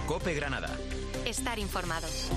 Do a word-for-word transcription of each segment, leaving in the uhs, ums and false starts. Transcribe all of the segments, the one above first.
COPE Granada. Estar informados.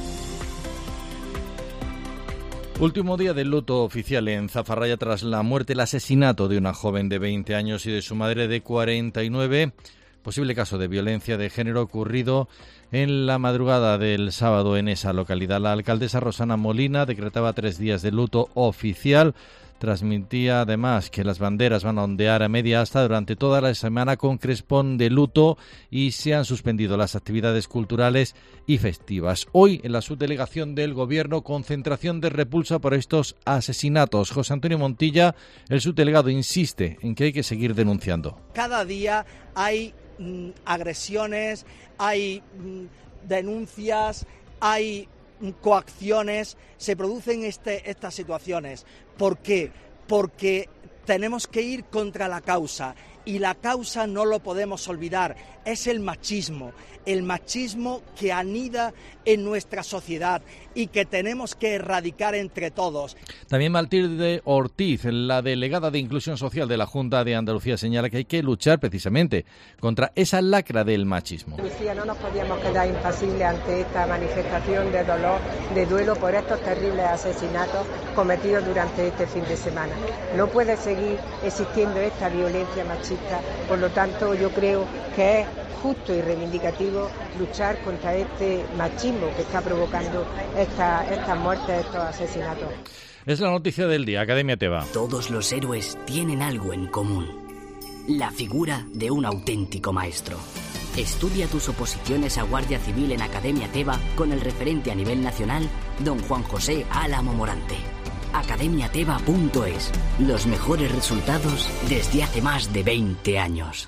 Último día del luto oficial en Zafarraya tras la muerte, el asesinato de una joven de veinte años y de su madre de cuarenta y nueve. Posible caso de violencia de género ocurrido en la madrugada del sábado en esa localidad. La alcaldesa Rosana Molina decretaba tres días de luto oficial. Transmitía además que las banderas van a ondear a media asta durante toda la semana con crespón de luto y se han suspendido las actividades culturales y festivas. Hoy, en la subdelegación del Gobierno, concentración de repulsa por estos asesinatos. José Antonio Montilla, el subdelegado, insiste en que hay que seguir denunciando. Cada día hay mm, agresiones, hay mm, denuncias, hay coacciones, se producen este, estas situaciones. ¿Por qué? Porque tenemos que ir contra la causa y la causa no lo podemos olvidar, es el machismo, el machismo que anida en nuestra sociedad y que tenemos que erradicar entre todos. También Matilde Ortiz, la delegada de Inclusión Social de la Junta de Andalucía, señala que hay que luchar precisamente contra esa lacra del machismo. Lucía, no nos podíamos quedar impasibles ante esta manifestación de dolor, de duelo por estos terribles asesinatos cometidos durante este fin de semana. No puede seguir existiendo esta violencia machista, por lo tanto yo creo que es justo y reivindicativo luchar contra este machismo que está provocando esta, estas muertes, estos asesinatos. Es la noticia del día, Academia Teba. Todos los héroes tienen algo en común: la figura de un auténtico maestro. Estudia tus oposiciones a Guardia Civil en Academia Teba con el referente a nivel nacional, don Juan José Álamo Morante. academia teba punto es. Los mejores resultados desde hace más de veinte años.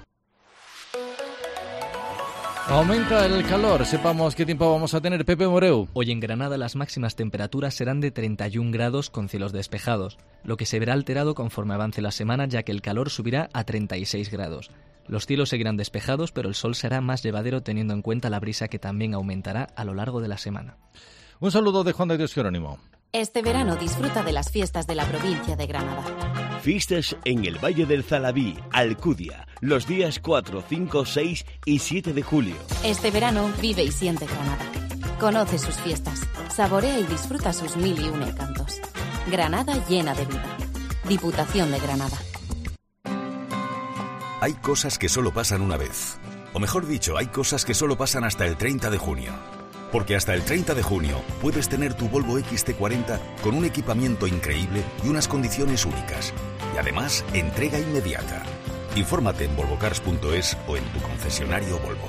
Aumenta el calor, sepamos qué tiempo vamos a tener. Pepe Moreu. Hoy en Granada las máximas temperaturas serán de treinta y un grados con cielos despejados, lo que se verá alterado conforme avance la semana, ya que el calor subirá a treinta y seis grados. Los cielos seguirán despejados, pero el sol será más llevadero teniendo en cuenta la brisa que también aumentará a lo largo de la semana. Un saludo de Juan de Dios Jerónimo. Este verano disfruta de las fiestas de la provincia de Granada. Fiestas en el Valle del Zalabí, Alcudia, los días cuatro, cinco, seis y siete de julio. Este verano vive y siente Granada. Conoce sus fiestas, saborea y disfruta sus mil y un encantos. Granada llena de vida. Diputación de Granada. Hay cosas que solo pasan una vez. O mejor dicho, hay cosas que solo pasan hasta el treinta de junio. Porque hasta el treinta de junio puedes tener tu Volvo equis te cuarenta con un equipamiento increíble y unas condiciones únicas. Y además, entrega inmediata. Infórmate en volvo cars punto es o en tu concesionario Volvo.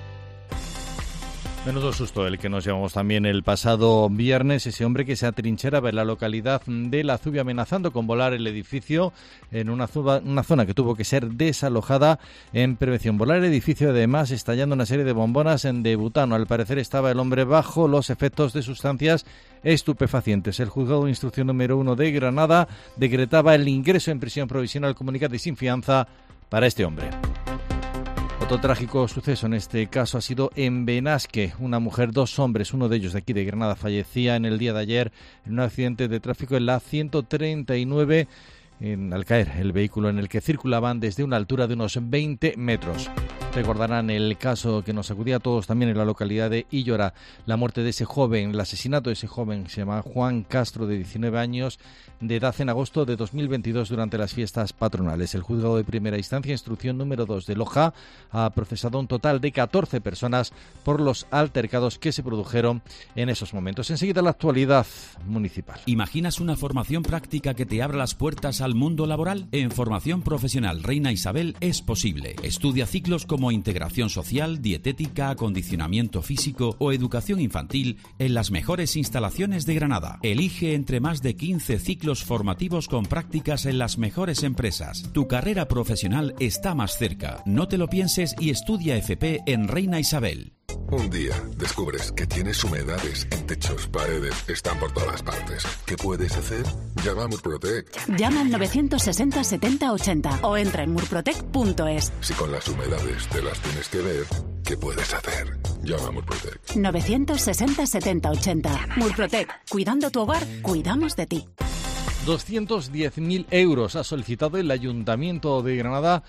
Menudo susto el que nos llevamos también el pasado viernes, ese hombre que se atrincheraba en la localidad de La Zubia amenazando con volar el edificio en una, zuba, una zona que tuvo que ser desalojada en prevención. Volar el edificio, además estallando una serie de bombonas en de butano. Al parecer estaba el hombre bajo los efectos de sustancias estupefacientes. El juzgado de instrucción número uno de Granada decretaba el ingreso en prisión provisional comunicada y sin fianza para este hombre. Otro trágico suceso en este caso ha sido en Benasque. Una mujer, dos hombres, uno de ellos de aquí de Granada, fallecía en el día de ayer en un accidente de tráfico en la ciento treinta y nueve, en, al caer el vehículo en el que circulaban desde una altura de unos veinte metros. Recordarán el caso que nos sacudía a todos también en la localidad de Illora, la muerte de ese joven, el asesinato de ese joven, se llama Juan Castro, de diecinueve años de edad, en agosto de dos mil veintidós durante las fiestas patronales. El juzgado de primera instancia, instrucción número dos de Loja, ha procesado un total de catorce personas por los altercados que se produjeron en esos momentos. Enseguida la actualidad municipal. ¿Imaginas una formación práctica que te abra las puertas al mundo laboral? En Formación Profesional Reina Isabel es posible. Estudia ciclos como integración social, dietética, acondicionamiento físico o educación infantil en las mejores instalaciones de Granada. Elige entre más de quince ciclos formativos con prácticas en las mejores empresas. Tu carrera profesional está más cerca. No te lo pienses y estudia F P en Reina Isabel. Un día descubres que tienes humedades en techos, paredes, están por todas partes. ¿Qué puedes hacer? Llama a Murprotec. Llama al novecientos sesenta setenta ochenta o entra en murprotec punto es. Si con las humedades te las tienes que ver, ¿qué puedes hacer? Llama a Murprotec. novecientos sesenta setenta ochenta. Murprotec. Cuidando tu hogar, cuidamos de ti. doscientos diez mil euros ha solicitado el Ayuntamiento de Granada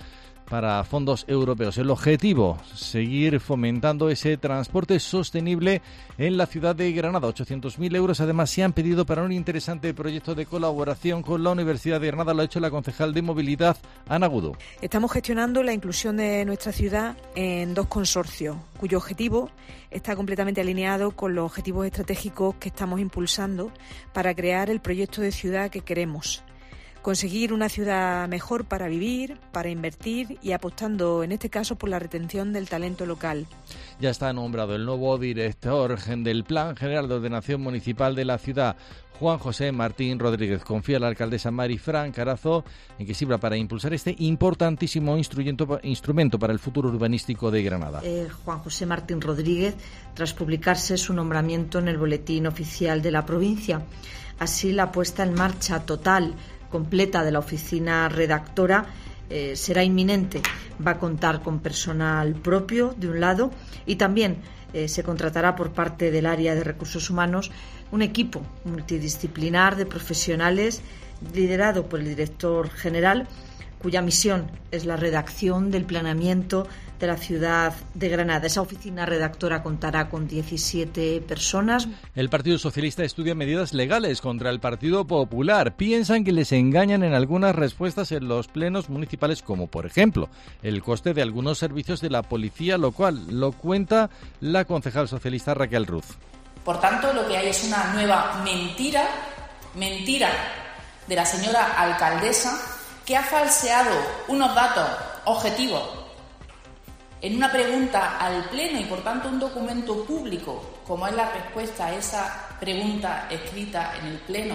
para fondos europeos. El objetivo, seguir fomentando ese transporte sostenible en la ciudad de Granada. ochocientos mil euros además se han pedido para un interesante proyecto de colaboración con la Universidad de Granada. Lo ha hecho la concejal de Movilidad, Ana Agudo. Estamos gestionando la inclusión de nuestra ciudad en dos consorcios, cuyo objetivo está completamente alineado con los objetivos estratégicos que estamos impulsando para crear el proyecto de ciudad que queremos. Conseguir una ciudad mejor para vivir, para invertir y apostando en este caso por la retención del talento local. Ya está nombrado el nuevo director del Plan General de Ordenación Municipal de la ciudad, Juan José Martín Rodríguez. Confía la alcaldesa Marifran Carazo en que sirva para impulsar este importantísimo instrumento, instrumento para el futuro urbanístico de Granada. Eh, Juan José Martín Rodríguez, tras publicarse su nombramiento en el Boletín Oficial de la provincia. Así, la puesta en marcha total completa de la oficina redactora eh, será inminente. Va a contar con personal propio, de un lado, y también eh, se contratará por parte del área de recursos humanos un equipo multidisciplinar de profesionales liderado por el director general, cuya misión es la redacción del planeamiento de la ciudad de Granada. Esa oficina redactora contará con diecisiete personas. El Partido Socialista estudia medidas legales contra el Partido Popular. Piensan que les engañan en algunas respuestas en los plenos municipales, como por ejemplo el coste de algunos servicios de la policía local. Lo cuenta la concejal socialista Raquel Ruz. Por tanto, lo que hay es una nueva mentira, mentira de la señora alcaldesa, que ha falseado unos datos objetivos en una pregunta al Pleno y, por tanto, un documento público, como es la respuesta a esa pregunta escrita en el Pleno,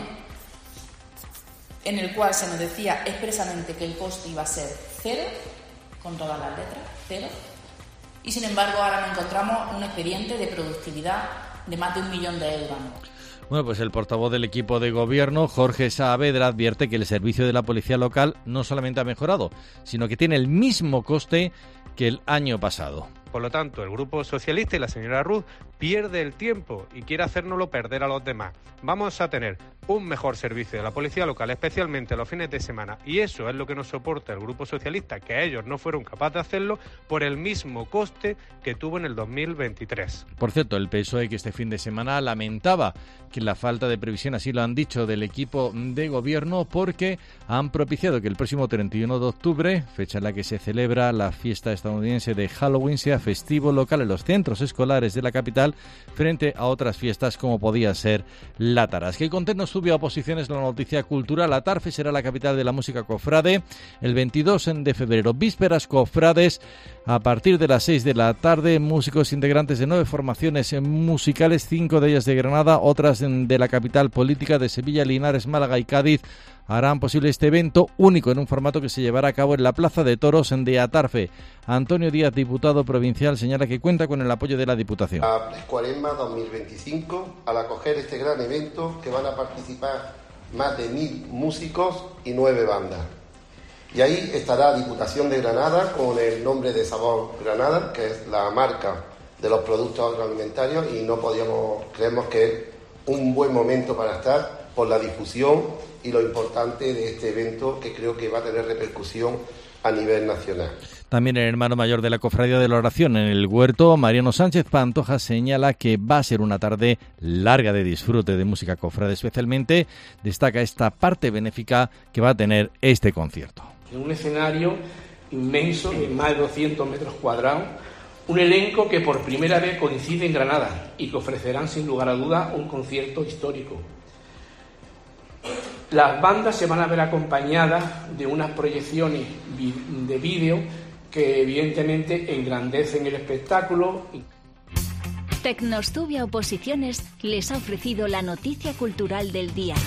en el cual se nos decía expresamente que el coste iba a ser cero, con todas las letras, cero, y sin embargo ahora nos encontramos un expediente de productividad de más de un millón de euros. Bueno, pues el portavoz del equipo de gobierno, Jorge Saavedra, advierte que el servicio de la policía local no solamente ha mejorado, sino que tiene el mismo coste que el año pasado. Por lo tanto, el Grupo Socialista y la señora Ruz pierde el tiempo y quiere hacérnoslo perder a los demás. Vamos a tener un mejor servicio de la policía local, especialmente los fines de semana, y eso es lo que nos soporta el Grupo Socialista, que ellos no fueron capaces de hacerlo por el mismo coste que tuvo en el dos mil veintitrés. Por cierto, el P S O E, que este fin de semana lamentaba que la falta de previsión, así lo han dicho, del equipo de gobierno, porque han propiciado que el próximo treinta y uno de octubre, fecha en la que se celebra la fiesta estadounidense de Halloween, sea festivo local en los centros escolares de la capital, frente a otras fiestas como podía ser la Tarasca. Y con Tecno sube a posiciones la noticia cultural. La Tarfe será la capital de la música cofrade el veintidós de febrero. Vísperas cofrades a partir de las seis de la tarde. Músicos integrantes de nueve formaciones musicales, cinco de ellas de Granada, otras de la capital política de Sevilla, Linares, Málaga y Cádiz, harán posible este evento único en un formato que se llevará a cabo en la Plaza de Toros de Atarfe. Antonio Díaz, diputado provincial, señala que cuenta con el apoyo de la Diputación. A Cuaresma dos mil veinticinco, al acoger este gran evento, que van a participar más de mil músicos y nueve bandas. Y ahí estará Diputación de Granada con el nombre de Sabor Granada, que es la marca de los productos agroalimentarios, y no podíamos, creemos que es un buen momento para estar por la difusión y lo importante de este evento, que creo que va a tener repercusión a nivel nacional. También el hermano mayor de la Cofradía de la Oración en el Huerto, Mariano Sánchez Pantoja, señala que va a ser una tarde larga de disfrute de música cofrade. Especialmente destaca esta parte benéfica que va a tener este concierto. En un escenario inmenso de más de doscientos metros cuadrados, un elenco que por primera vez coincide en Granada y que ofrecerán sin lugar a dudas un concierto histórico. Las bandas se van a ver acompañadas de unas proyecciones de vídeo que evidentemente engrandecen el espectáculo. Tecnostubia Oposiciones les ha ofrecido la noticia cultural del día.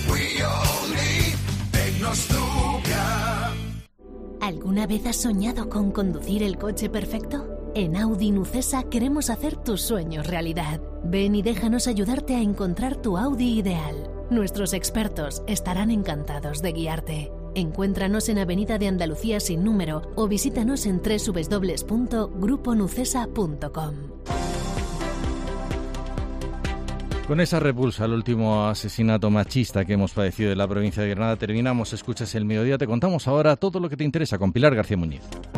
¿Alguna vez has soñado con conducir el coche perfecto? En Audi Nucesa queremos hacer tus sueños realidad. Ven y déjanos ayudarte a encontrar tu Audi ideal. Nuestros expertos estarán encantados de guiarte. Encuéntranos en Avenida de Andalucía sin número o visítanos en doble u doble u doble u punto grupo nucesa punto com. Con esa repulsa al último asesinato machista que hemos padecido en la provincia de Granada terminamos. Escuchas El Mediodía. Te contamos ahora todo lo que te interesa con Pilar García Muñiz.